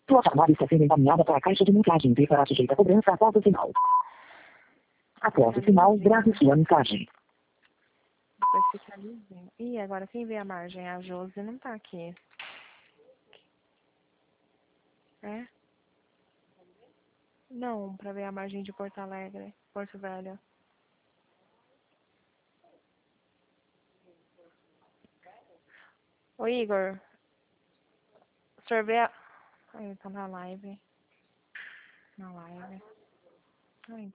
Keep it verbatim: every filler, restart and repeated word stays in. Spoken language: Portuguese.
Sua chamada está sendo encaminhada para a caixa de mensagem e será sujeita a cobrança após o sinal. Após o sinal, grave sua mensagem. Depois fica lisinho. Ih, agora quem vê a margem? A Josi não tá aqui. É? Não, pra ver a margem de Porto Alegre, Porto Velho. Ô Igor, o senhor vê a... Ai, tá na live. Na live. Ai,